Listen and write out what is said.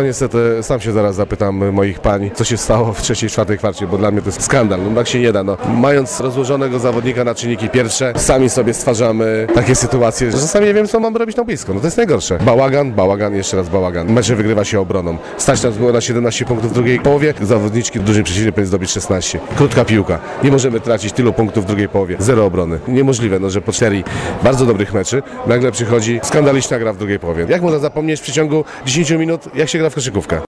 niestety sam się zaraz zapytam moich pań, co się stało w trzeciej, czwartej kwarcie, bo dla mnie to jest skandal. No tak się nie da. No. Mając rozłożonego zawodnika na czynniki pierwsze, sami sobie stwarzamy takie sytuacje, że czasami nie wiem, co mam robić na boisku. No to jest najgorsze. Bałagan, jeszcze raz bałagan. Mecze wygrywa się obroną. Stać nas było na 17 punktów w drugiej połowie, zawodniczki drużyny przeciwnej powinien zdobyć 16. Krótka piłka. Nie możemy tracić tylu punktów w drugiej połowie. Zero obrony. Niemożliwe, no, że po 4 bardzo dobrych meczy nagle przychodzi skandaliczna gra w drugiej połowie. Jak można zapomnieć w przeciągu 10 minut, jak się gra w koszykówkę?